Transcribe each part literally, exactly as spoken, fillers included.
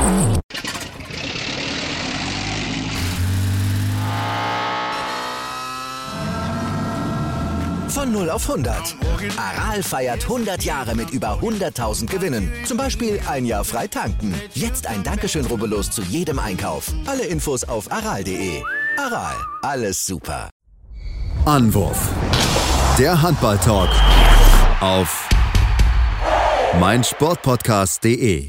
Von null auf hundert. Aral feiert hundert Jahre mit über hunderttausend Gewinnen. Zum Beispiel ein Jahr frei tanken. Jetzt ein Dankeschön, rubbellos zu jedem Einkauf. Alle Infos auf aral punkt de. Aral, alles super. Anwurf. Der Handball-Talk auf meinsportpodcast punkt de.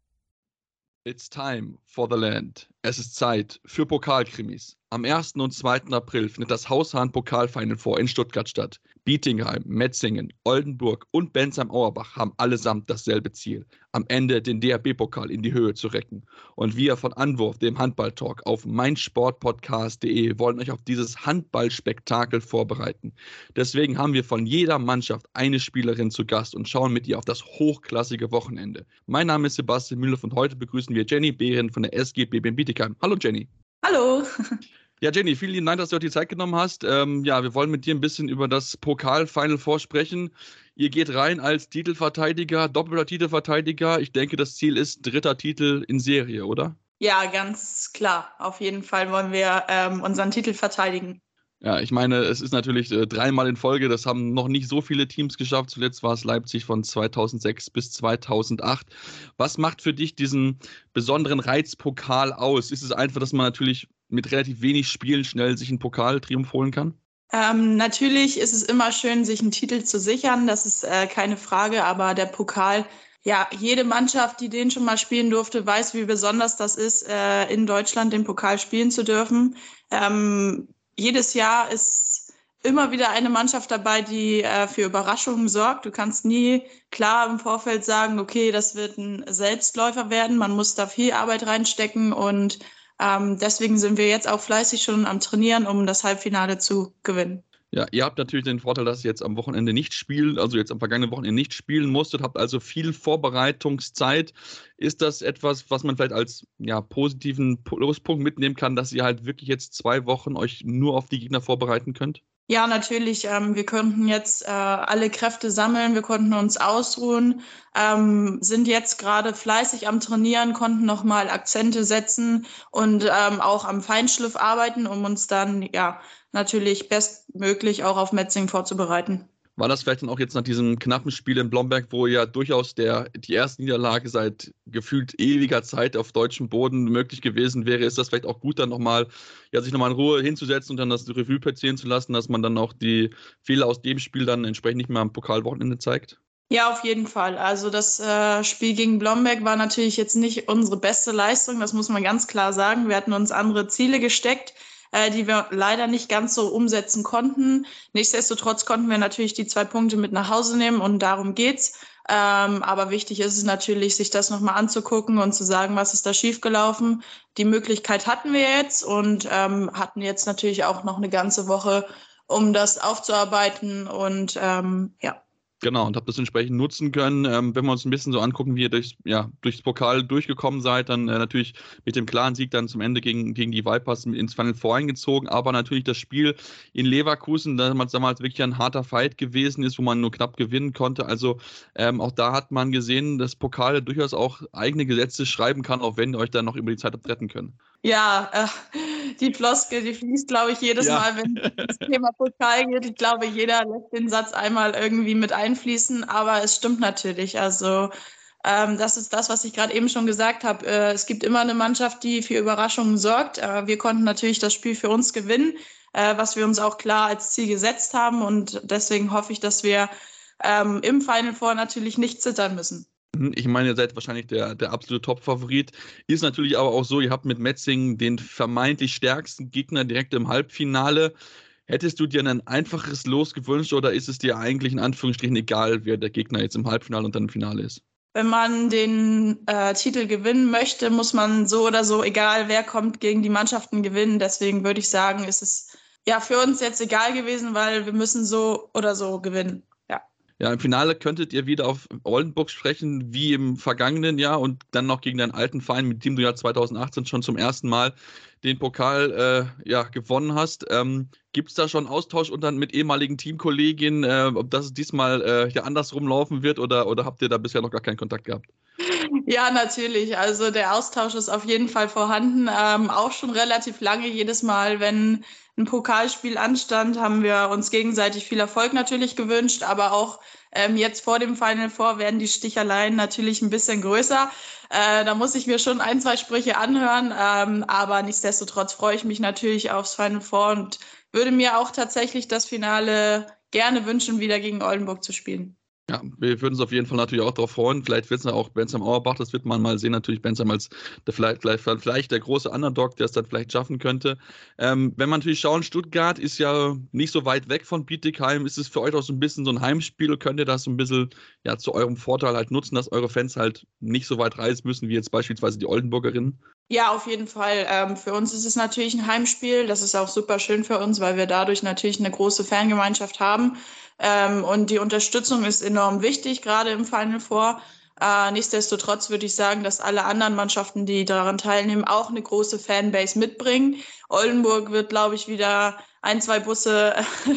It's time for the land. Es ist Zeit für Pokalkrimis. Am ersten und zweiten April findet das Haushahn-Pokalfinal vor in Stuttgart statt. Bietigheim, Metzingen, Oldenburg und Bensheim-Auerbach haben allesamt dasselbe Ziel: am Ende den D H B-Pokal in die Höhe zu recken. Und wir von Anwurf, dem Handball-Talk auf meinsportpodcast punkt de, wollen euch auf dieses Handballspektakel vorbereiten. Deswegen haben wir von jeder Mannschaft eine Spielerin zu Gast und schauen mit ihr auf das hochklassige Wochenende. Mein Name ist Sebastian Müller und heute begrüßen wir Jenny Behren von der S G B Bietigheim. Hallo Jenny. Hallo. Ja, Jenny, vielen lieben Dank, dass du heute die Zeit genommen hast. Ähm, ja, wir wollen mit dir ein bisschen über das Pokal-Final vorsprechen. Ihr geht rein als Titelverteidiger, doppelter Titelverteidiger. Ich denke, das Ziel ist dritter Titel in Serie, oder? Ja, ganz klar. Auf jeden Fall wollen wir ähm, unseren Titel verteidigen. Ja, ich meine, es ist natürlich äh, dreimal in Folge, das haben noch nicht so viele Teams geschafft. Zuletzt war es Leipzig von zweitausendsechs bis zweitausendacht. Was macht für dich diesen besonderen Reizpokal aus? Ist es einfach, dass man natürlich mit relativ wenig Spielen schnell sich einen Pokaltriumph holen kann? Ähm, natürlich ist es immer schön, sich einen Titel zu sichern, das ist äh, keine Frage, aber der Pokal, ja, jede Mannschaft, die den schon mal spielen durfte, weiß, wie besonders das ist, äh, in Deutschland den Pokal spielen zu dürfen. Ähm, Jedes Jahr ist immer wieder eine Mannschaft dabei, die äh, für Überraschungen sorgt. Du kannst nie klar im Vorfeld sagen, okay, das wird ein Selbstläufer werden. Man muss da viel Arbeit reinstecken und ähm, deswegen sind wir jetzt auch fleißig schon am Trainieren, um das Halbfinale zu gewinnen. Ja, ihr habt natürlich den Vorteil, dass ihr jetzt am Wochenende nicht spielen, also jetzt am vergangenen Wochenende nicht spielen musstet, habt also viel Vorbereitungszeit. Ist das etwas, was man vielleicht als ja, positiven Pluspunkt mitnehmen kann, dass ihr halt wirklich jetzt zwei Wochen euch nur auf die Gegner vorbereiten könnt? Ja, natürlich. Ähm, wir konnten jetzt äh, alle Kräfte sammeln, wir konnten uns ausruhen, ähm, sind jetzt gerade fleißig am Trainieren, konnten nochmal Akzente setzen und ähm, auch am Feinschliff arbeiten, um uns dann ja natürlich bestmöglich auch auf Metzingen vorzubereiten. War das vielleicht dann auch jetzt nach diesem knappen Spiel in Blomberg, wo ja durchaus der, die erste Niederlage seit gefühlt ewiger Zeit auf deutschem Boden möglich gewesen wäre, ist das vielleicht auch gut, dann nochmal, ja, sich nochmal in Ruhe hinzusetzen und dann das Revue passieren zu lassen, dass man dann auch die Fehler aus dem Spiel dann entsprechend nicht mehr am Pokalwochenende zeigt? Ja, auf jeden Fall. Also das äh, Spiel gegen Blomberg war natürlich jetzt nicht unsere beste Leistung, das muss man ganz klar sagen. Wir hatten uns andere Ziele gesteckt, äh, die wir leider nicht ganz so umsetzen konnten. Nichtsdestotrotz konnten wir natürlich die zwei Punkte mit nach Hause nehmen und darum geht's. Ähm, aber wichtig ist es natürlich, sich das nochmal anzugucken und zu sagen, was ist da schiefgelaufen. Die Möglichkeit hatten wir jetzt und ähm, hatten jetzt natürlich auch noch eine ganze Woche, um das aufzuarbeiten und ähm, ja. Genau, und habt das entsprechend nutzen können. Ähm, wenn wir uns ein bisschen so angucken, wie ihr durchs, ja, durchs Pokal durchgekommen seid, dann äh, natürlich mit dem klaren Sieg dann zum Ende gegen, gegen die Vipers ins Final Four eingezogen, aber natürlich das Spiel in Leverkusen, damals, damals wirklich ein harter Fight gewesen ist, wo man nur knapp gewinnen konnte. Also ähm, auch da hat man gesehen, dass Pokal durchaus auch eigene Gesetze schreiben kann, auch wenn ihr euch dann noch über die Zeit habt retten können. Ja, äh, die Floskel, die fließt, glaube ich, jedes Ja. Mal, wenn es ums Thema Pokal geht. Ich glaube, jeder lässt den Satz einmal irgendwie mit einfließen, aber es stimmt natürlich. Also ähm, das ist das, was ich gerade eben schon gesagt habe. Äh, es gibt immer eine Mannschaft, die für Überraschungen sorgt. Äh, wir konnten natürlich das Spiel für uns gewinnen, äh, was wir uns auch klar als Ziel gesetzt haben. Und deswegen hoffe ich, dass wir ähm, im Final Four natürlich nicht zittern müssen. Ich meine, ihr seid wahrscheinlich der, der absolute Top-Favorit. Ist natürlich aber auch so, ihr habt mit Metzingen den vermeintlich stärksten Gegner direkt im Halbfinale. Hättest du dir ein einfaches Los gewünscht oder ist es dir eigentlich in Anführungsstrichen egal, wer der Gegner jetzt im Halbfinale und dann im Finale ist? Wenn man den äh, Titel gewinnen möchte, muss man so oder so, egal wer kommt, gegen die Mannschaften gewinnen. Deswegen würde ich sagen, ist es ja für uns jetzt egal gewesen, weil wir müssen so oder so gewinnen. Ja, im Finale könntet ihr wieder auf Oldenburg sprechen, wie im vergangenen Jahr und dann noch gegen deinen alten Verein, mit dem du ja zweitausendachtzehn schon zum ersten Mal den Pokal äh, ja, gewonnen hast. Ähm, Gibt es da schon Austausch unter, mit ehemaligen Teamkolleginnen, äh, ob das diesmal äh, ja andersrum laufen wird oder, oder habt ihr da bisher noch gar keinen Kontakt gehabt? Ja, natürlich. Also der Austausch ist auf jeden Fall vorhanden. Ähm, auch schon relativ lange. Jedes Mal, wenn ein Pokalspiel anstand, haben wir uns gegenseitig viel Erfolg natürlich gewünscht. Aber auch ähm, jetzt vor dem Final Four werden die Sticheleien natürlich ein bisschen größer. Äh, da muss ich mir schon ein, zwei Sprüche anhören. Ähm, aber nichtsdestotrotz freue ich mich natürlich aufs Final Four und würde mir auch tatsächlich das Finale gerne wünschen, wieder gegen Oldenburg zu spielen. Ja, wir würden uns auf jeden Fall natürlich auch darauf freuen. Vielleicht wird es auch Bensheim Auerbach, das wird man mal sehen. Natürlich Bensheim als der, vielleicht, vielleicht, vielleicht der große Underdog, der es dann vielleicht schaffen könnte. Ähm, wenn man natürlich schauen, Stuttgart ist ja nicht so weit weg von Bietigheim. Ist es für euch auch so ein bisschen so ein Heimspiel? Könnt ihr das so ein bisschen ja, zu eurem Vorteil halt nutzen, dass eure Fans halt nicht so weit reisen müssen, wie jetzt beispielsweise die Oldenburgerinnen? Ja, auf jeden Fall. Ähm, für uns ist es natürlich ein Heimspiel. Das ist auch super schön für uns, weil wir dadurch natürlich eine große Fangemeinschaft haben. Ähm, und die Unterstützung ist enorm wichtig, gerade im Final Four. Äh, nichtsdestotrotz würde ich sagen, dass alle anderen Mannschaften, die daran teilnehmen, auch eine große Fanbase mitbringen. Oldenburg wird, glaube ich, wieder ein, zwei Busse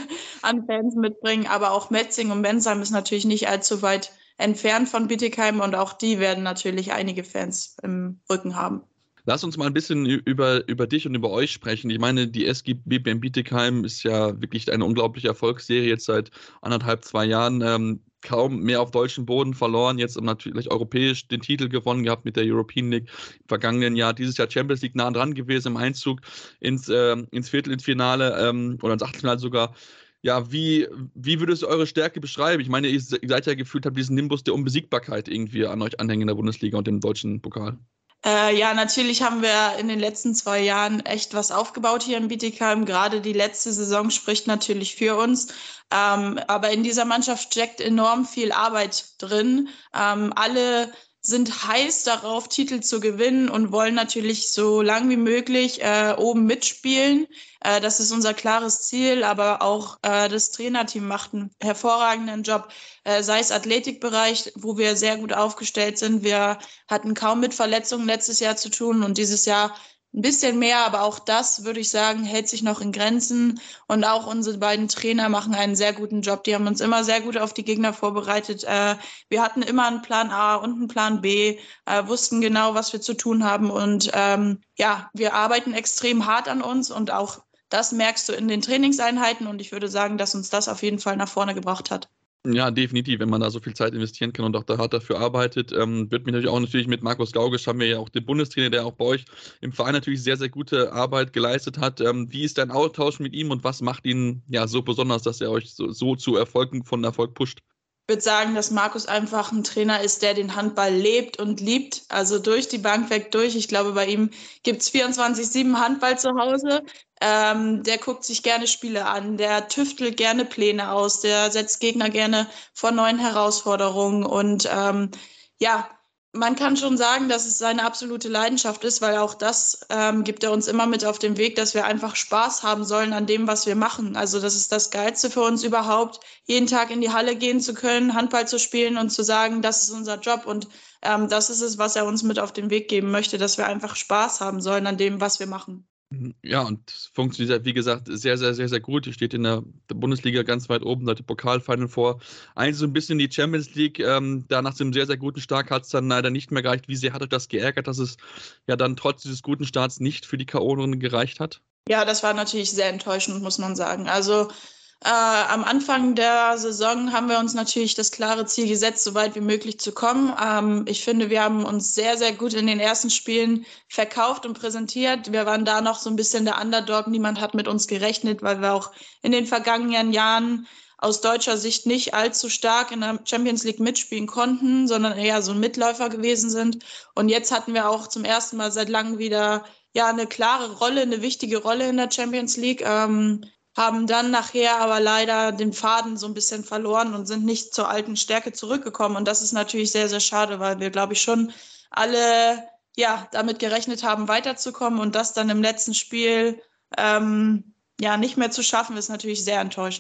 an Fans mitbringen. Aber auch Metzing und Bensheim ist natürlich nicht allzu weit entfernt von Bietigheim. Und auch die werden natürlich einige Fans im Rücken haben. Lass uns mal ein bisschen über, über dich und über euch sprechen. Ich meine, die S G B B M Bietigheim ist ja wirklich eine unglaubliche Erfolgsserie jetzt seit anderthalb, zwei Jahren. Ähm, kaum mehr auf deutschem Boden verloren, jetzt natürlich europäisch den Titel gewonnen gehabt mit der European League im vergangenen Jahr. Dieses Jahr Champions League nah dran gewesen im Einzug ins, äh, ins Viertel, ins Finale ähm, oder ins Achtelfinale sogar. Ja, wie, wie würdest du eure Stärke beschreiben? Ich meine, ihr seid ja gefühlt, habt diesen Nimbus der Unbesiegbarkeit irgendwie an euch anhängen in der Bundesliga und im deutschen Pokal. Äh, ja, natürlich haben wir in den letzten zwei Jahren echt was aufgebaut hier in Bietigheim. Gerade die letzte Saison spricht natürlich für uns. Ähm, aber in dieser Mannschaft steckt enorm viel Arbeit drin. Ähm, alle sind heiß darauf, Titel zu gewinnen und wollen natürlich so lang wie möglich äh, oben mitspielen. Äh, das ist unser klares Ziel, aber auch äh, das Trainerteam macht einen hervorragenden Job, äh, sei es Athletikbereich, wo wir sehr gut aufgestellt sind. Wir hatten kaum mit Verletzungen letztes Jahr zu tun und dieses Jahr ein bisschen mehr, aber auch das, würde ich sagen, hält sich noch in Grenzen. Und auch unsere beiden Trainer machen einen sehr guten Job. Die haben uns immer sehr gut auf die Gegner vorbereitet. Äh, wir hatten immer einen Plan A und einen Plan B, äh, wussten genau, was wir zu tun haben. Und ähm, ja, wir arbeiten extrem hart an uns und auch das merkst du in den Trainingseinheiten. Und ich würde sagen, dass uns das auf jeden Fall nach vorne gebracht hat. Ja, definitiv, wenn man da so viel Zeit investieren kann und auch da hart dafür arbeitet, ähm, wird mich natürlich auch natürlich mit Markus Gaugisch, haben wir ja auch den Bundestrainer, der auch bei euch im Verein natürlich sehr, sehr gute Arbeit geleistet hat. Ähm, wie ist dein Austausch mit ihm und was macht ihn ja so besonders, dass er euch so, so zu Erfolgen von Erfolg pusht? Ich würde sagen, dass Markus einfach ein Trainer ist, der den Handball lebt und liebt, also durch die Bank weg durch. Ich glaube, bei ihm gibt es vierundzwanzig sieben Handball zu Hause. Ähm, der guckt sich gerne Spiele an, der tüftelt gerne Pläne aus, der setzt Gegner gerne vor neuen Herausforderungen. Und ähm, ja, man kann schon sagen, dass es seine absolute Leidenschaft ist, weil auch das ähm, gibt er uns immer mit auf den Weg, dass wir einfach Spaß haben sollen an dem, was wir machen. Also das ist das Geilste für uns überhaupt, jeden Tag in die Halle gehen zu können, Handball zu spielen und zu sagen, das ist unser Job. Und ähm, das ist es, was er uns mit auf den Weg geben möchte, dass wir einfach Spaß haben sollen an dem, was wir machen. Ja, und funktioniert, wie gesagt, sehr, sehr, sehr, sehr gut. Ihr steht in der, der Bundesliga ganz weit oben, seit dem Pokalfinal vor. Eigentlich so ein bisschen die Champions League, ähm, da nach dem sehr, sehr guten Start hat es dann leider nicht mehr gereicht. Wie sehr hat euch das geärgert, dass es ja dann trotz dieses guten Starts nicht für die K O-Runde gereicht hat? Ja, das war natürlich sehr enttäuschend, muss man sagen. Also äh, am Anfang der Saison haben wir uns natürlich das klare Ziel gesetzt, so weit wie möglich zu kommen. Ähm, ich finde, wir haben uns sehr, sehr gut in den ersten Spielen verkauft und präsentiert. Wir waren da noch so ein bisschen der Underdog. Niemand hat mit uns gerechnet, weil wir auch in den vergangenen Jahren aus deutscher Sicht nicht allzu stark in der Champions League mitspielen konnten, sondern eher so ein Mitläufer gewesen sind. Und jetzt hatten wir auch zum ersten Mal seit langem wieder ja eine klare Rolle, eine wichtige Rolle in der Champions League. Ähm, haben dann nachher aber leider den Faden so ein bisschen verloren und sind nicht zur alten Stärke zurückgekommen. Und das ist natürlich sehr, sehr schade, weil wir, glaube ich, schon alle ja damit gerechnet haben, weiterzukommen. Und das dann im letzten Spiel ähm, ja nicht mehr zu schaffen, ist natürlich sehr enttäuschend.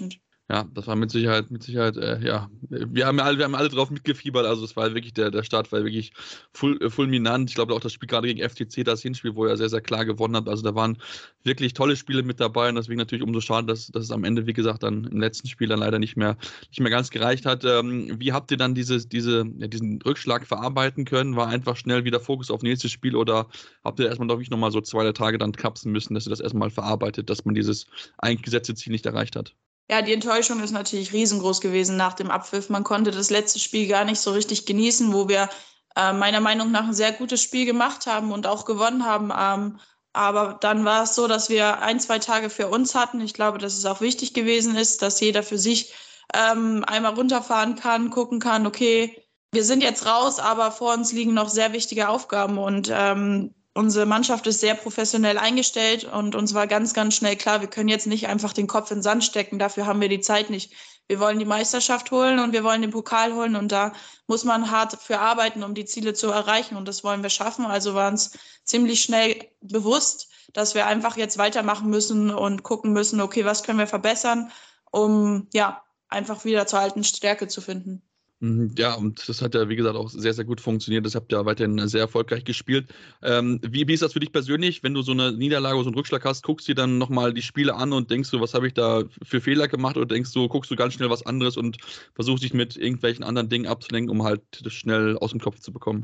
Ja, das war mit Sicherheit, mit Sicherheit, äh, ja, wir haben ja alle, wir haben alle drauf mitgefiebert, also es war wirklich, der, der Start war wirklich full, äh, fulminant. Ich glaube auch das Spiel gerade gegen F C C, das Hinspiel, wo er sehr, sehr klar gewonnen hat, also da waren wirklich tolle Spiele mit dabei und deswegen natürlich umso schade, dass, dass es am Ende, wie gesagt, dann im letzten Spiel dann leider nicht mehr, nicht mehr ganz gereicht hat. Ähm, wie habt ihr dann diese, diese, ja, diesen Rückschlag verarbeiten können? War einfach schnell wieder Fokus auf nächstes Spiel oder habt ihr erstmal doch wirklich nochmal so zwei, drei Tage dann kapsen müssen, dass ihr das erstmal verarbeitet, dass man dieses eigentlich gesetzte Ziel nicht erreicht hat? Ja, die Enttäuschung ist natürlich riesengroß gewesen nach dem Abpfiff. Man konnte das letzte Spiel gar nicht so richtig genießen, wo wir äh, meiner Meinung nach ein sehr gutes Spiel gemacht haben und auch gewonnen haben. Ähm, aber dann war es so, dass wir ein, zwei Tage für uns hatten. Ich glaube, dass es auch wichtig gewesen ist, dass jeder für sich ähm, einmal runterfahren kann, gucken kann, okay, wir sind jetzt raus, aber vor uns liegen noch sehr wichtige Aufgaben und ähm, unsere Mannschaft ist sehr professionell eingestellt und uns war ganz, ganz schnell klar, wir können jetzt nicht einfach den Kopf in den Sand stecken, dafür haben wir die Zeit nicht. Wir wollen die Meisterschaft holen und wir wollen den Pokal holen und da muss man hart für arbeiten, um die Ziele zu erreichen und das wollen wir schaffen. Also war uns ziemlich schnell bewusst, dass wir einfach jetzt weitermachen müssen und gucken müssen, okay, was können wir verbessern, um ja einfach wieder zur alten Stärke zu finden. Ja, und das hat ja, wie gesagt, auch sehr, sehr gut funktioniert. Das habt ihr ja weiterhin sehr erfolgreich gespielt. Ähm, wie, wie ist das für dich persönlich, wenn du so eine Niederlage oder so einen Rückschlag hast, guckst du dir dann nochmal die Spiele an und denkst du, was habe ich da für Fehler gemacht oder denkst du, guckst du ganz schnell was anderes und versuchst dich mit irgendwelchen anderen Dingen abzulenken, um halt das schnell aus dem Kopf zu bekommen?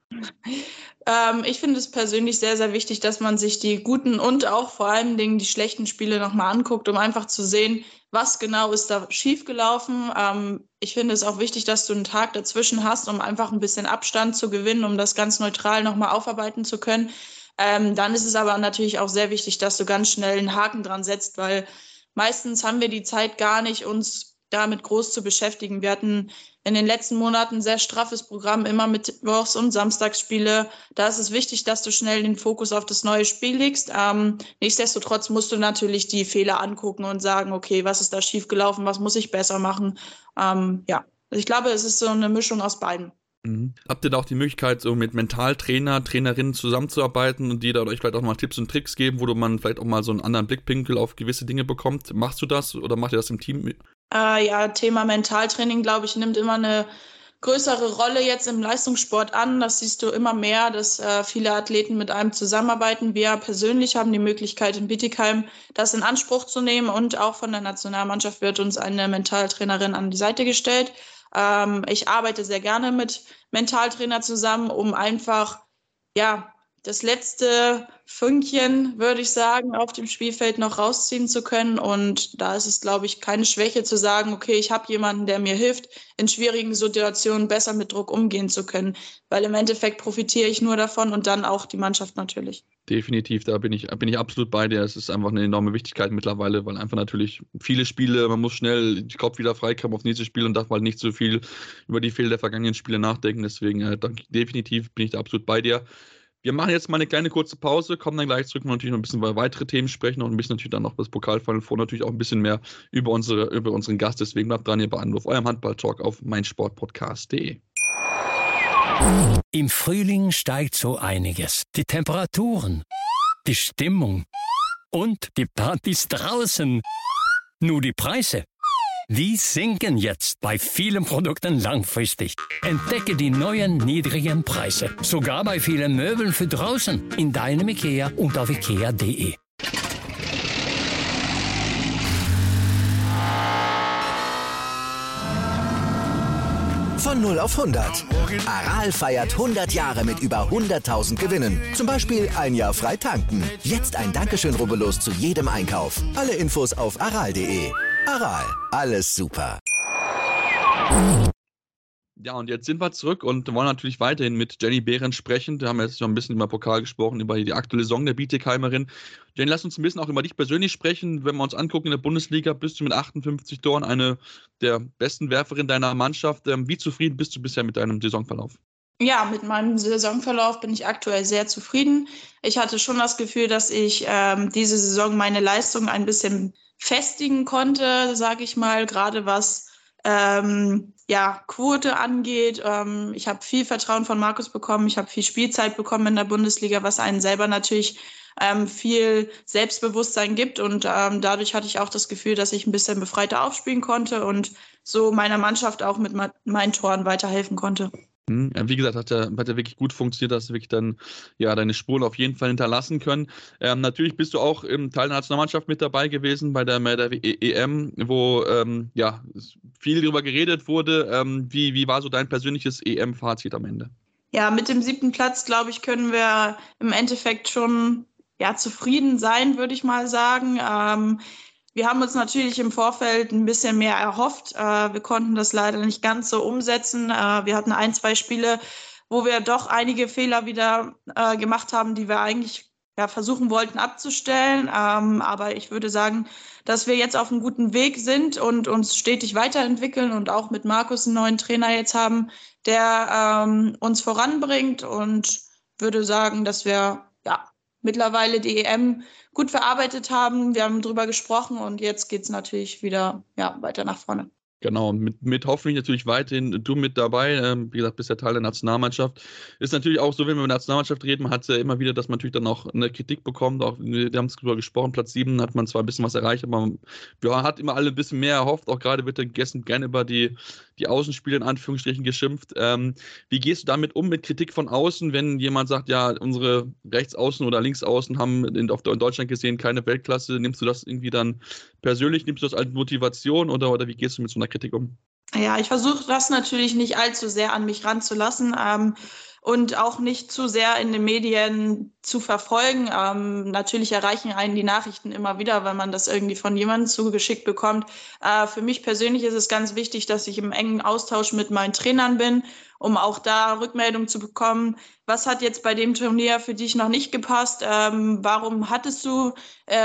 Ähm, ich finde es persönlich sehr, sehr wichtig, dass man sich die guten und auch vor allen Dingen die schlechten Spiele nochmal anguckt, um einfach zu sehen, was genau ist da schiefgelaufen. Ähm, ich finde es auch wichtig, dass du einen Tag dazwischen hast, um einfach ein bisschen Abstand zu gewinnen, um das ganz neutral nochmal aufarbeiten zu können. Ähm, dann ist es aber natürlich auch sehr wichtig, dass du ganz schnell einen Haken dran setzt, weil meistens haben wir die Zeit gar nicht, uns damit groß zu beschäftigen. Wir hatten in den letzten Monaten ein sehr straffes Programm, immer Mittwochs- und Samstagsspiele. Da ist es wichtig, dass du schnell den Fokus auf das neue Spiel legst. Ähm, nichtsdestotrotz musst du natürlich die Fehler angucken und sagen, okay, was ist da schiefgelaufen, was muss ich besser machen? Ähm, ja, also ich glaube, es ist so eine Mischung aus beiden. Mhm. Habt ihr da auch die Möglichkeit, so mit Mentaltrainer, Trainerinnen zusammenzuarbeiten und die da euch vielleicht auch mal Tipps und Tricks geben, wo du man vielleicht auch mal so einen anderen Blickwinkel auf gewisse Dinge bekommt? Machst du das oder macht ihr das im Team? Äh, ja, Thema Mentaltraining, glaube ich, nimmt immer eine größere Rolle jetzt im Leistungssport an. Das siehst du immer mehr, dass äh, viele Athleten mit einem zusammenarbeiten. Wir persönlich haben die Möglichkeit in Bietigheim, das in Anspruch zu nehmen und auch von der Nationalmannschaft wird uns eine Mentaltrainerin an die Seite gestellt. Ähm, ich arbeite sehr gerne mit Mentaltrainer zusammen, um einfach, ja, das letzte Fünkchen, würde ich sagen, auf dem Spielfeld noch rausziehen zu können. Und da ist es, glaube ich, keine Schwäche zu sagen, okay, ich habe jemanden, der mir hilft, in schwierigen Situationen besser mit Druck umgehen zu können. Weil im Endeffekt profitiere ich nur davon und dann auch die Mannschaft natürlich. Definitiv, da bin ich, bin ich absolut bei dir. Es ist einfach eine enorme Wichtigkeit mittlerweile, weil einfach natürlich viele Spiele, man muss schnell den Kopf wieder freikriegen auf nächstes Spiel und darf mal nicht so viel über die Fehler der vergangenen Spiele nachdenken. Deswegen äh, definitiv bin ich da absolut bei dir. Wir machen jetzt mal eine kleine kurze Pause, kommen dann gleich zurück und natürlich noch ein bisschen über weitere Themen sprechen und ein bisschen natürlich dann noch das Pokalfinale vor, natürlich auch ein bisschen mehr über, unsere, über unseren Gast. Deswegen bleibt dran hier bei Anruf, eurem Handball-Talk auf meinsportpodcast punkt de. Im Frühling steigt so einiges. Die Temperaturen, die Stimmung und die Partys draußen. Nur die Preise, die sinken jetzt bei vielen Produkten langfristig. Entdecke die neuen niedrigen Preise. Sogar bei vielen Möbeln für draußen. In deinem IKEA und auf ikea punkt de. Von null auf hundert. Aral feiert hundert Jahre mit über hunderttausend Gewinnen. Zum Beispiel ein Jahr frei tanken. Jetzt ein Dankeschön, rubbellos zu jedem Einkauf. Alle Infos auf aral punkt de. Aral, alles super. Ja, und jetzt sind wir zurück und wollen natürlich weiterhin mit Jenny Behrens sprechen. Wir haben jetzt schon ein bisschen über Pokal gesprochen, über die aktuelle Saison der Bietigheimerin. Jenny, lass uns ein bisschen auch über dich persönlich sprechen. Wenn wir uns angucken, in der Bundesliga bist du mit achtundfünfzig Toren eine der besten Werferinnen deiner Mannschaft. Wie zufrieden bist du bisher mit deinem Saisonverlauf? Ja, mit meinem Saisonverlauf bin ich aktuell sehr zufrieden. Ich hatte schon das Gefühl, dass ich ähm, diese Saison meine Leistung ein bisschen festigen konnte, sage ich mal, gerade was ähm, ja, Quote angeht. Ähm, ich habe viel Vertrauen von Markus bekommen, ich habe viel Spielzeit bekommen in der Bundesliga, was einen selber natürlich ähm, viel Selbstbewusstsein gibt. Und ähm, dadurch hatte ich auch das Gefühl, dass ich ein bisschen befreiter aufspielen konnte und so meiner Mannschaft auch mit ma- meinen Toren weiterhelfen konnte. Ja, wie gesagt, hat ja, hat ja wirklich gut funktioniert, dass du wirklich dann ja deine Spuren auf jeden Fall hinterlassen können. Ähm, natürlich bist du auch im Teil der Nationalmannschaft mit dabei gewesen bei der, bei der E M, wo ähm, ja viel darüber geredet wurde. Ähm, wie, wie war so dein persönliches E M-Fazit am Ende? Ja, mit dem siebten Platz, glaube ich, können wir im Endeffekt schon ja, zufrieden sein, würde ich mal sagen. Ähm, wir haben uns natürlich im Vorfeld ein bisschen mehr erhofft. Äh, wir konnten das leider nicht ganz so umsetzen. Äh, wir hatten ein, zwei Spiele, wo wir doch einige Fehler wieder äh, gemacht haben, die wir eigentlich ja, versuchen wollten abzustellen. Ähm, aber ich würde sagen, dass wir jetzt auf einem guten Weg sind und uns stetig weiterentwickeln und auch mit Markus einen neuen Trainer jetzt haben, der ähm, uns voranbringt, und würde sagen, dass wir ja mittlerweile die E M gut verarbeitet haben. Wir haben drüber gesprochen und jetzt geht es natürlich wieder ja, weiter nach vorne. Genau, mit, mit hoffentlich natürlich weiterhin du mit dabei. Ähm, wie gesagt, bist ja Teil der Nationalmannschaft. Ist natürlich auch so, wenn wir über Nationalmannschaft reden, man hat ja immer wieder, dass man natürlich dann auch eine Kritik bekommt. Auch, wir haben es darüber gesprochen, Platz sieben hat man zwar ein bisschen was erreicht, aber man ja, hat immer alle ein bisschen mehr erhofft. Auch gerade wird dann gestern gerne über die, die Außenspiele in Anführungsstrichen geschimpft. Ähm, wie gehst du damit um mit Kritik von außen, wenn jemand sagt, ja, unsere Rechtsaußen oder Linksaußen haben in, auf, in Deutschland gesehen keine Weltklasse? Nimmst du das irgendwie dann persönlich? Nimmst du das als Motivation oder, oder wie gehst du mit so einer Kritik um? Ja, ich versuche das natürlich nicht allzu sehr an mich ranzulassen ähm, und auch nicht zu sehr in den Medien zu verfolgen. Ähm, natürlich erreichen einen die Nachrichten immer wieder, wenn man das irgendwie von jemandem zugeschickt bekommt. Äh, für mich persönlich ist es ganz wichtig, dass ich im engen Austausch mit meinen Trainern bin, um auch da Rückmeldung zu bekommen. Was hat jetzt bei dem Turnier für dich noch nicht gepasst? Ähm, warum hattest du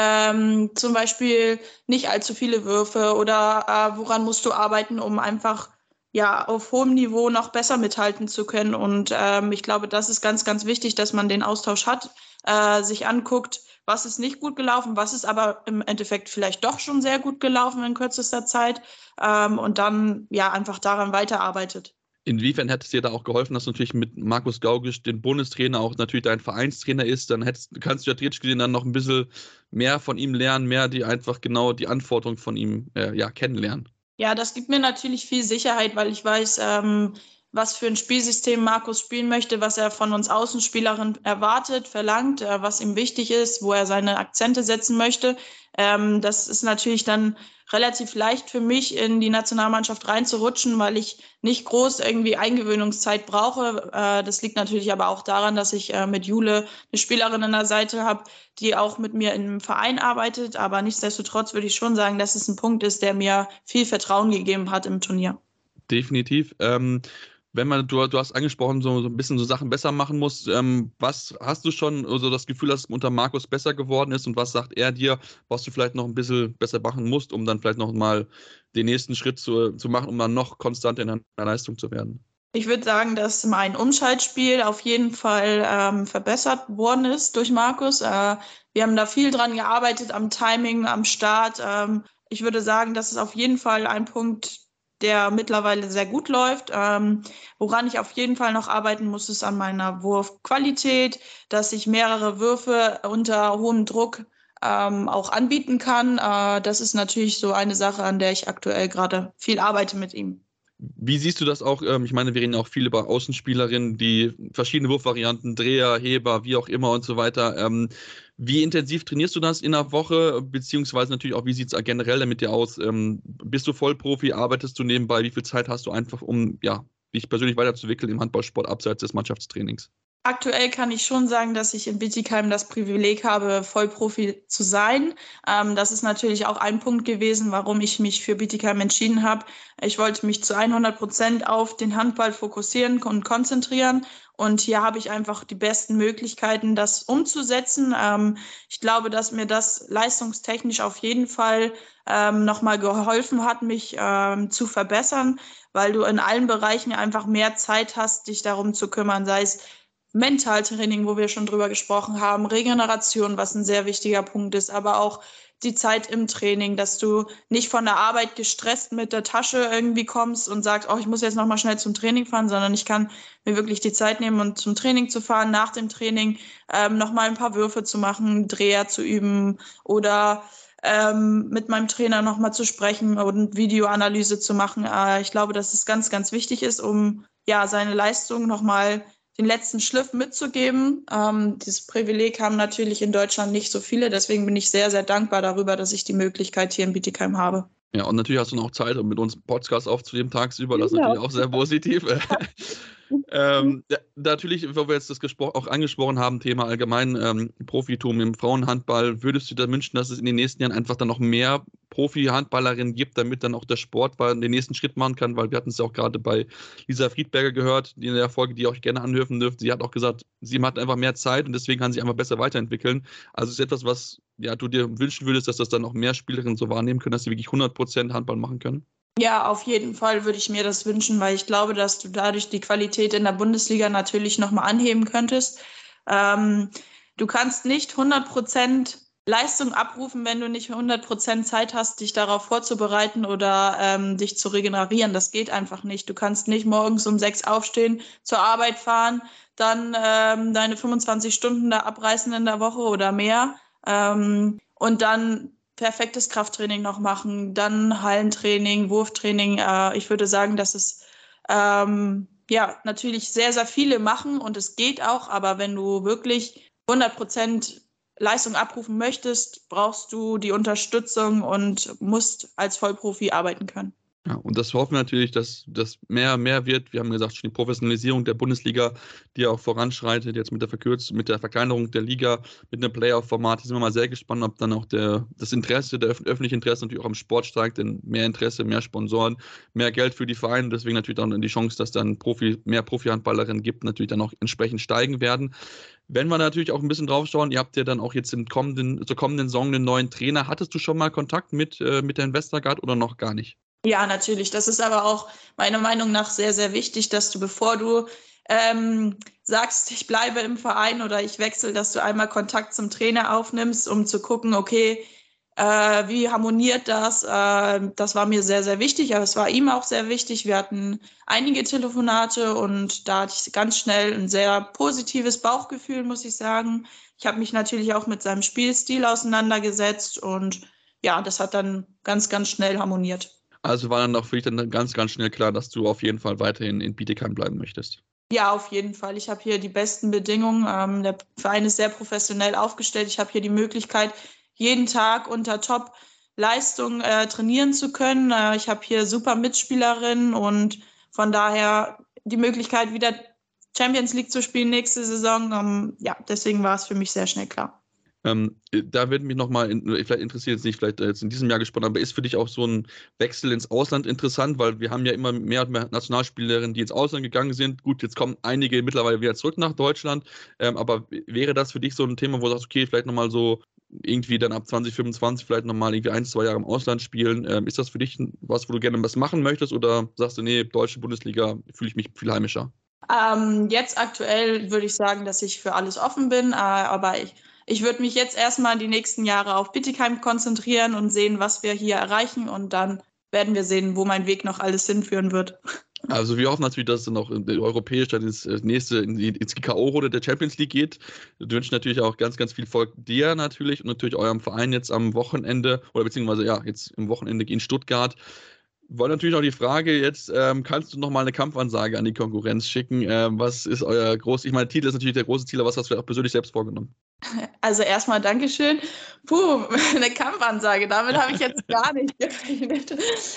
ähm, zum Beispiel nicht allzu viele Würfe oder äh, woran musst du arbeiten, um einfach ja auf hohem Niveau noch besser mithalten zu können? Und ähm, ich glaube, das ist ganz, ganz wichtig, dass man den Austausch hat, äh, sich anguckt, was ist nicht gut gelaufen, was ist aber im Endeffekt vielleicht doch schon sehr gut gelaufen in kürzester Zeit ähm, und dann ja einfach daran weiterarbeitet. Inwiefern hätte es dir da auch geholfen, dass natürlich mit Markus Gaugisch, den Bundestrainer, auch natürlich dein Vereinstrainer ist, dann hättest, kannst du ja theoretisch gesehen dann noch ein bisschen mehr von ihm lernen, mehr die einfach genau die Anforderungen von ihm äh, ja, kennenlernen. Ja, das gibt mir natürlich viel Sicherheit, weil ich weiß, ähm, was für ein Spielsystem Markus spielen möchte, was er von uns Außenspielerinnen erwartet, verlangt, äh, was ihm wichtig ist, wo er seine Akzente setzen möchte. Ähm, das ist natürlich dann relativ leicht für mich, in die Nationalmannschaft reinzurutschen, weil ich nicht groß irgendwie Eingewöhnungszeit brauche. Äh, das liegt natürlich aber auch daran, dass ich äh, mit Jule eine Spielerin an der Seite habe, die auch mit mir im Verein arbeitet. Aber nichtsdestotrotz würde ich schon sagen, dass es ein Punkt ist, der mir viel Vertrauen gegeben hat im Turnier. Definitiv. Ähm, wenn man, du, du hast angesprochen, so, so ein bisschen so Sachen besser machen muss. Ähm, was hast du schon also das Gefühl, dass es unter Markus besser geworden ist und was sagt er dir, was du vielleicht noch ein bisschen besser machen musst, um dann vielleicht noch mal den nächsten Schritt zu, zu machen, um dann noch konstanter in der Leistung zu werden? Ich würde sagen, dass mein Umschaltspiel auf jeden Fall ähm, verbessert worden ist durch Markus. Äh, wir haben da viel dran gearbeitet, am Timing, am Start. Ähm, ich würde sagen, das ist auf jeden Fall ein Punkt, der mittlerweile sehr gut läuft. Ähm, woran ich auf jeden Fall noch arbeiten muss, ist an meiner Wurfqualität, dass ich mehrere Würfe unter hohem Druck ähm, auch anbieten kann. Äh, das ist natürlich so eine Sache, an der ich aktuell gerade viel arbeite mit ihm. Wie siehst du das auch? Ich meine, wir reden auch viel über Außenspielerinnen, die verschiedene Wurfvarianten, Dreher, Heber, wie auch immer und so weiter. Wie intensiv trainierst du das in einer Woche? Beziehungsweise natürlich auch, wie sieht es generell damit dir aus? Bist du Vollprofi? Arbeitest du nebenbei? Wie viel Zeit hast du einfach, um ja, dich persönlich weiterzuentwickeln im Handballsport abseits des Mannschaftstrainings? Aktuell kann ich schon sagen, dass ich in Bietigheim das Privileg habe, Vollprofi zu sein. Ähm, das ist natürlich auch ein Punkt gewesen, warum ich mich für Bietigheim entschieden habe. Ich wollte mich zu hundert Prozent auf den Handball fokussieren und konzentrieren. Und hier habe ich einfach die besten Möglichkeiten, das umzusetzen. Ähm, ich glaube, dass mir das leistungstechnisch auf jeden Fall ähm, nochmal geholfen hat, mich ähm, zu verbessern, weil du in allen Bereichen einfach mehr Zeit hast, dich darum zu kümmern, sei es Mentaltraining, wo wir schon drüber gesprochen haben, Regeneration, was ein sehr wichtiger Punkt ist, aber auch die Zeit im Training, dass du nicht von der Arbeit gestresst mit der Tasche irgendwie kommst und sagst, oh, ich muss jetzt nochmal schnell zum Training fahren, sondern ich kann mir wirklich die Zeit nehmen, um zum Training zu fahren, nach dem Training ähm, nochmal ein paar Würfe zu machen, Dreher zu üben oder ähm, mit meinem Trainer nochmal zu sprechen und Videoanalyse zu machen. Äh, ich glaube, dass es ganz, ganz wichtig ist, um ja seine Leistung nochmal den letzten Schliff mitzugeben. Ähm, dieses Privileg haben natürlich in Deutschland nicht so viele. Deswegen bin ich sehr, sehr dankbar darüber, dass ich die Möglichkeit hier in Bietigheim habe. Ja, und natürlich hast du noch Zeit, um mit uns einen Podcast aufzunehmen tagsüber. Das ist Genau. natürlich auch sehr positiv. ähm, ja, natürlich, wo wir jetzt das gespro- auch angesprochen haben, Thema allgemein ähm, Profitum im Frauenhandball, würdest du dir wünschen, dass es in den nächsten Jahren einfach dann noch mehr Profi-Handballerinnen gibt, damit dann auch der Sport den nächsten Schritt machen kann, weil wir hatten es ja auch gerade bei Lisa Friedberger gehört, die in der Folge, die ihr euch gerne anhören dürft. Sie hat auch gesagt, sie hat einfach mehr Zeit und deswegen kann sie einfach besser weiterentwickeln. Also es ist etwas, was ja, du dir wünschen würdest, dass das dann auch mehr Spielerinnen so wahrnehmen können, dass sie wirklich hundert Prozent Handball machen können? Ja, auf jeden Fall würde ich mir das wünschen, weil ich glaube, dass du dadurch die Qualität in der Bundesliga natürlich nochmal anheben könntest. Ähm, du kannst nicht hundert Prozent Leistung abrufen, wenn du nicht hundert Prozent Zeit hast, dich darauf vorzubereiten oder ähm, dich zu regenerieren. Das geht einfach nicht. Du kannst nicht morgens um sechs aufstehen, zur Arbeit fahren, dann ähm, deine fünfundzwanzig Stunden da abreißen in der Woche oder mehr ähm, und dann perfektes Krafttraining noch machen, dann Hallentraining, Wurftraining. Äh, ich würde sagen, dass es ähm, ja natürlich sehr, sehr viele machen und es geht auch, aber wenn du wirklich hundert Prozent Leistung abrufen möchtest, brauchst du die Unterstützung und musst als Vollprofi arbeiten können. Ja, und das hoffen wir natürlich, dass das mehr mehr wird. Wir haben gesagt, schon die Professionalisierung der Bundesliga, die auch voranschreitet, jetzt mit der Verkürzung, mit der Verkleinerung der Liga, mit einem Playoff-Format. Da sind wir mal sehr gespannt, ob dann auch der, das Interesse, der öffentliche Interesse natürlich auch am Sport steigt, denn mehr Interesse, mehr Sponsoren, mehr Geld für die Vereine, deswegen natürlich dann die Chance, dass dann Profi, mehr Profi-Handballerinnen gibt, natürlich dann auch entsprechend steigen werden. Wenn wir natürlich auch ein bisschen drauf schauen, ihr habt ja dann auch jetzt im kommenden, zur kommenden Saison einen neuen Trainer. Hattest du schon mal Kontakt mit, äh, mit Herrn Westergaard oder noch gar nicht? Ja, natürlich. Das ist aber auch meiner Meinung nach sehr, sehr wichtig, dass du, bevor du ähm, sagst, ich bleibe im Verein oder ich wechsle, dass du einmal Kontakt zum Trainer aufnimmst, um zu gucken, okay, äh, wie harmoniert das? Äh, das war mir sehr, sehr wichtig, aber es war ihm auch sehr wichtig. Wir hatten einige Telefonate und da hatte ich ganz schnell ein sehr positives Bauchgefühl, muss ich sagen. Ich habe mich natürlich auch mit seinem Spielstil auseinandergesetzt und ja, das hat dann ganz, ganz schnell harmoniert. Also war dann auch für dich dann ganz, ganz schnell klar, dass du auf jeden Fall weiterhin in Bietigheim bleiben möchtest. Ja, auf jeden Fall. Ich habe hier die besten Bedingungen. Ähm, der Verein ist sehr professionell aufgestellt. Ich habe hier die Möglichkeit, jeden Tag unter Top-Leistung äh, trainieren zu können. Äh, ich habe hier super Mitspielerinnen und von daher die Möglichkeit, wieder Champions League zu spielen nächste Saison. Ähm, ja, deswegen war es für mich sehr schnell klar. Ähm, da würde mich nochmal, in, vielleicht interessiert es nicht, vielleicht jetzt in diesem Jahr gespannt, aber ist für dich auch so ein Wechsel ins Ausland interessant, weil wir haben ja immer mehr und mehr Nationalspielerinnen, die ins Ausland gegangen sind. Gut, jetzt kommen einige mittlerweile wieder zurück nach Deutschland, ähm, aber wäre das für dich so ein Thema, wo du sagst, okay, vielleicht nochmal so irgendwie dann ab zwanzig fünfundzwanzig vielleicht nochmal irgendwie ein, zwei Jahre im Ausland spielen. Ähm, ist das für dich was, wo du gerne was machen möchtest oder sagst du, nee, deutsche Bundesliga fühle ich mich viel heimischer? Ähm, jetzt aktuell würde ich sagen, dass ich für alles offen bin, äh, aber ich Ich würde mich jetzt erstmal die nächsten Jahre auf Bietigheim konzentrieren und sehen, was wir hier erreichen. Und dann werden wir sehen, wo mein Weg noch alles hinführen wird. Also wir hoffen natürlich, dass es dann auch europäisch dann ins nächste, in die, ins K O-Runde der Champions League geht. Wir wünschen natürlich auch ganz, ganz viel Erfolg dir natürlich und natürlich eurem Verein jetzt am Wochenende oder beziehungsweise ja, jetzt im Wochenende in Stuttgart. Wollen natürlich auch die Frage jetzt, ähm, kannst du noch mal eine Kampfansage an die Konkurrenz schicken? Ähm, was ist euer großes, ich meine, Titel ist natürlich der große Ziel, aber was hast du auch persönlich selbst vorgenommen? Also erstmal Dankeschön. Puh, eine Kampfansage, damit habe ich jetzt gar nicht gerechnet.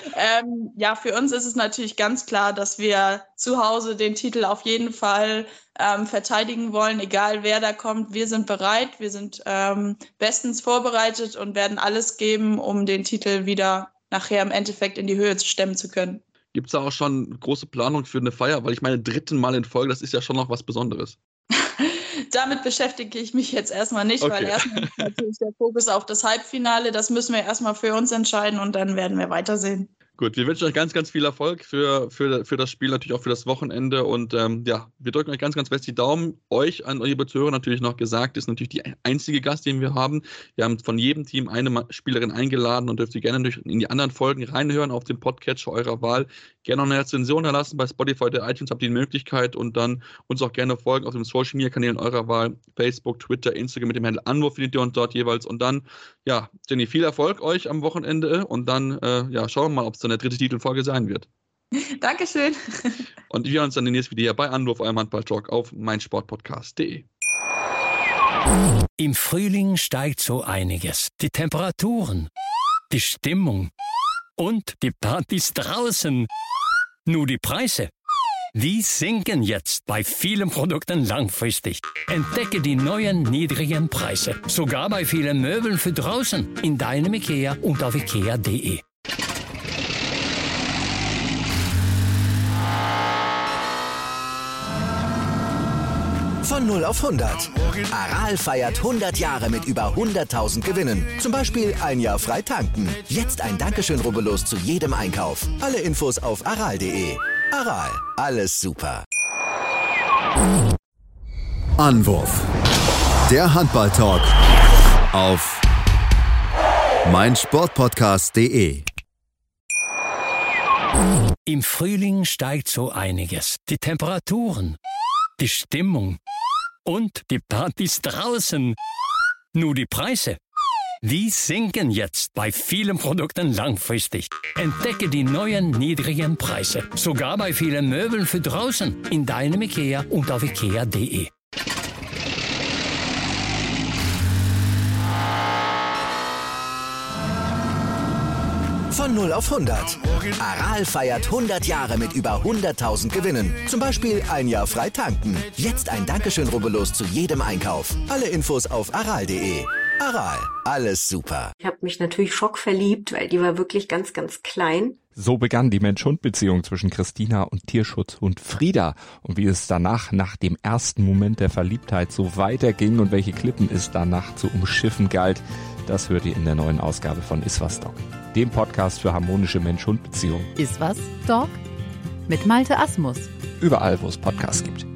Ähm, ja, für uns ist es natürlich ganz klar, dass wir zu Hause den Titel auf jeden Fall ähm, verteidigen wollen, egal wer da kommt. Wir sind bereit, wir sind ähm, bestens vorbereitet und werden alles geben, um den Titel wieder nachher im Endeffekt in die Höhe stemmen zu können. Gibt es da auch schon große Planung für eine Feier? Weil ich meine, dritten Mal in Folge, das ist ja schon noch was Besonderes. Damit beschäftige ich mich jetzt erstmal nicht, okay. Weil erstmal ist natürlich der Fokus auf das Halbfinale. Das müssen wir erstmal für uns entscheiden und dann werden wir weitersehen. Gut, wir wünschen euch ganz, ganz viel Erfolg für, für, für das Spiel, natürlich auch für das Wochenende. Und ähm, ja, wir drücken euch ganz, ganz fest die Daumen. Euch an eure Zuhörer natürlich noch gesagt, ist natürlich die einzige Gast, den wir haben. Wir haben von jedem Team eine Spielerin eingeladen und dürft ihr gerne in die anderen Folgen reinhören auf dem Podcatcher eurer Wahl. Gerne noch eine Rezension erlassen bei Spotify oder iTunes, habt ihr die Möglichkeit, und dann uns auch gerne folgen auf den Social Media Kanälen eurer Wahl. Facebook, Twitter, Instagram mit dem Handle Anwurf findet ihr uns dort jeweils. Und dann, ja, Jenny, viel Erfolg euch am Wochenende und dann, äh, ja, schauen wir mal, ob es dann der dritte Titelfolge sein wird. Dankeschön. Und wir hören uns dann demnächst wieder hier bei Anwurf, eurem Handball-Talk auf meinsportpodcast punkt de. Im Frühling steigt so einiges. Die Temperaturen, die Stimmung und die Partys draußen. Nur die Preise, die sinken jetzt bei vielen Produkten langfristig. Entdecke die neuen niedrigen Preise. Sogar bei vielen Möbeln für draußen. In deinem IKEA und auf ikea punkt de. Von null auf hundert. Aral feiert hundert Jahre mit über hunderttausend Gewinnen. Zum Beispiel ein Jahr frei tanken. Jetzt ein Dankeschön, rubbellos zu jedem Einkauf. Alle Infos auf aral punkt de. Aral, alles super. Anwurf. Der Handball-Talk auf meinsportpodcast punkt de. Im Frühling steigt so einiges. Die Temperaturen, die Stimmung und die Partys draußen. Nur die Preise, die sinken jetzt bei vielen Produkten langfristig. Entdecke die neuen niedrigen Preise. Sogar bei vielen Möbeln für draußen. In deinem IKEA und auf ikea punkt de. Von null auf hundert. Aral feiert hundert Jahre mit über hunderttausend Gewinnen. Zum Beispiel ein Jahr frei tanken. Jetzt ein Dankeschön, rubbellos zu jedem Einkauf. Alle Infos auf aral punkt de. Aral, alles super. Ich habe mich natürlich schockverliebt, weil die war wirklich ganz, ganz klein. So begann die Mensch-Hund-Beziehung zwischen Christina und Tierschutzhund Frieda. Und wie es danach, nach dem ersten Moment der Verliebtheit, so weiterging und welche Klippen es danach zu umschiffen galt, das hört ihr in der neuen Ausgabe von Iswas Dog, dem Podcast für harmonische Mensch-Hund-Beziehungen. Iswas Dog? Mit Malte Asmus. Überall, wo es Podcasts gibt.